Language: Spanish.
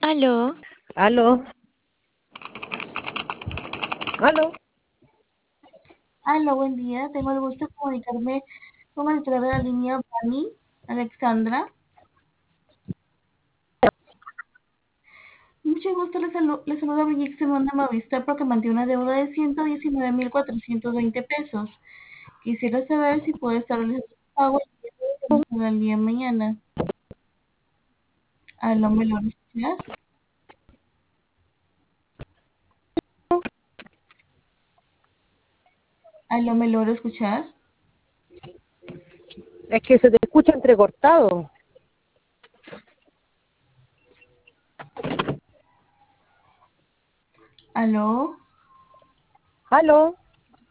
Aló, Aló, aló. Hola, buen día. Tengo el gusto de comunicarme con el titular de la línea Bani, Alexandra. Mucho gusto, le saluda Brigitte Simón de Movistar porque mantiene una deuda de 119.420 pesos. Quisiera saber si puede estar realizando su pago el día de mañana. Aló, ¿me lo escuchas? Aló, ¿me logro escuchar? Es que se te escucha entrecortado. Aló. Aló.